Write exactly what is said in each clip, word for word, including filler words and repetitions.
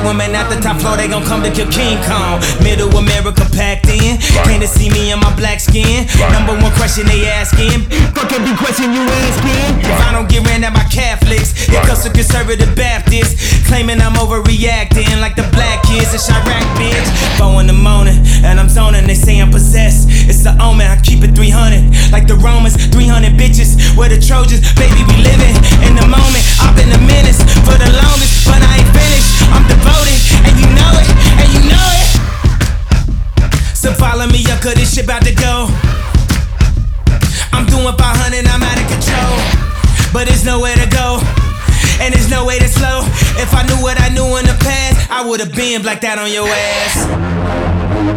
women at the top floor, they gon' come to kill King Kong. Middle America packed in, came to see me in my black skin. Number one question they asking, fuck every question you asking. If I don't get ran at by Catholics, it comes to conservative Baptists, claiming I'm overreacting like the black kids in Chirac, bitch. Four in the morning, and I'm zoning, they say I'm possessed. It's the omen, I keep it three hundred, like the Romans, three hundred bitches. We're the Trojans, baby, we living in the moment. I've been a menace for the longest, but I ain't finished. I'm devoted, and you know it, and you know it. So follow me up, cause this shit about to go. I'm doing five hundred, I'm out of control, but there's nowhere to go, and there's no way to slow. If I knew what I knew in the past, I would've been blacked out on your ass.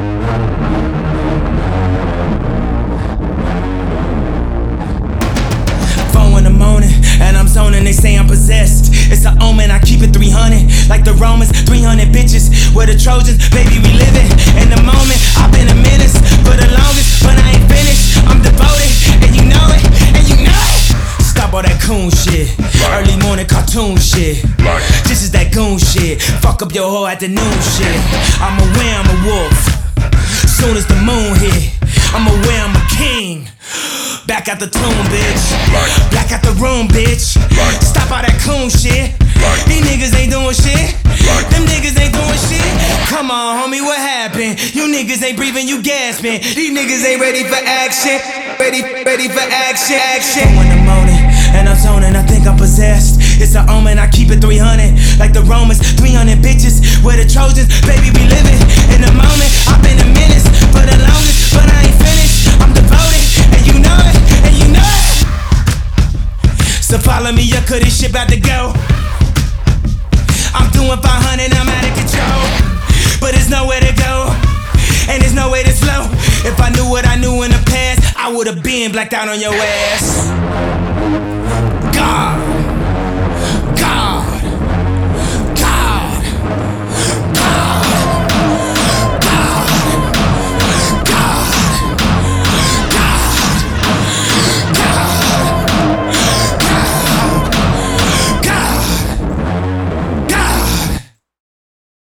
And I'm zoning, they say I'm possessed. It's an omen, I keep it three hundred, like the Romans, three hundred bitches. We're the Trojans, baby, we living in the moment. I've been a menace for the longest, but I ain't finished. I'm devoted, and you know it, and you know it. Stop all that coon shit, early morning cartoon shit. This is that goon shit, fuck up your whole afternoon shit. I'm aware I'm a wolf, soon as the moon hit. I'm aware I'm a king. Back out the tomb, bitch. Back out the room, bitch. Stop all that coon shit. These niggas ain't doing shit. Them niggas ain't doing shit. Come on, homie, what happened? You niggas ain't breathing, you gasping. These niggas ain't ready for action. Ready, ready for action, action. Four in the morning, and I'm zoning, I think I'm possessed. It's an omen, I keep it three hundred, like the Romans, three hundred bitches. We're the Trojans, baby, we living in the moment. I've been a menace for the longest, but I ain't finished. I'm devoted, and you know it, and you know it. So follow me up, cause this shit about to go. I'm doing five hundred, I'm out of control, but there's nowhere to go, and there's no way to slow. If I knew what I knew in the past, I would've been blacked out on your ass. God.